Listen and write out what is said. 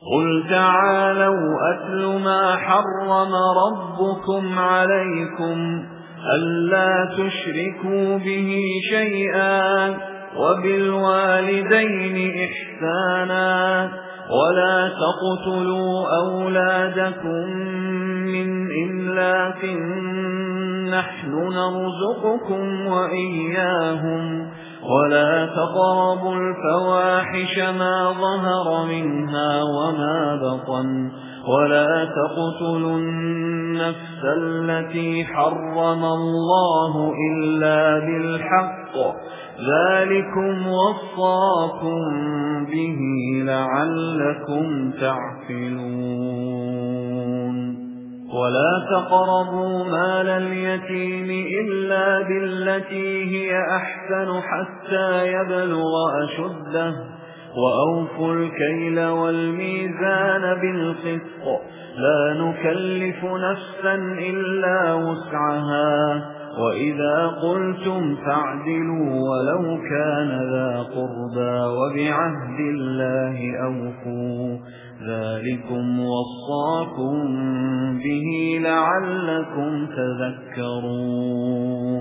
قُلْ تَعَالَوْا أَتْلُ مَا حَرَّمَ رَبُّكُمْ عَلَيْكُمْ أَلَّا تُشْرِكُوا بِهِ شَيْئًا وَبِالْوَالِدَيْنِ إِحْسَانًا وَلَا تَقْتُلُوا أَوْلَادَكُمْ مِنْ إِمْلَاقٍ نَحْنُ نَرْزُقُكُمْ وَإِيَّاهُمْ وَلَا تَقْرَبُوا الْفَوَاحِشَ مَا ظَهَرَ مِنْهَا وَمَا بَطَنَ وَلَا تَقْتُلُوا النَّفْسَ الَّتِي حَرَّمَ اللَّهُ إِلَّا بِالْحَقِّ ذَلِكُمْ وَصَّاكُمْ بِهِ لَعَلَّكُمْ تَعْقِلُونَ وَلَا تَقْرَبُوا مَالَ الْيَتِيمِ إِلَّا بِالَّتِي هِيَ أَحْسَنُ حَتَّى يَبْلُغَ أَشُدَّهُ وَأَوْفُوا الْكَيْلَ وَالْمِيزَانَ بِالْقِسْطِ لَا نُكَلِّفُ نَفْسًا إِلَّا وُسْعَهَا وَإِذَا قُلْتُمْ فَاعْدِلُوا وَلَوْ كَانَ ذَا قُرْبَى وَبِعَهْدِ اللَّهِ أَوْفُوا ذَلِكُمْ وَصَّاكُمْ بِهِ لَعَلَّكُمْ تَذَكَّرُونَ